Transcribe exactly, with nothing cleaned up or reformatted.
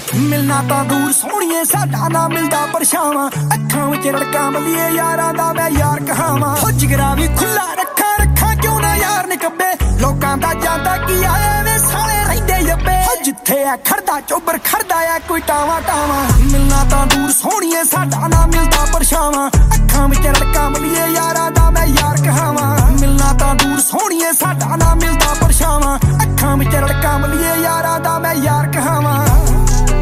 मिलना तां दूर सोहणीए साडा ना मिलदा परछावां अखां विच रड़कां बलिए यारां दा मैं यार कहावां हो जिगरा भी खुला रखा रखा क्यों ना यार निकब्बे लोकां दा जांदा की आए वे साले रहिंदे यब्बे हो जिथे आ खड़दा चोबर खड़दा आ कोई टावां टावां मिलना तां दूर सोहणीए साडा ना मिलदा परछावां अखां विच रड़कां बलिए यारां दा मैं यार कहावां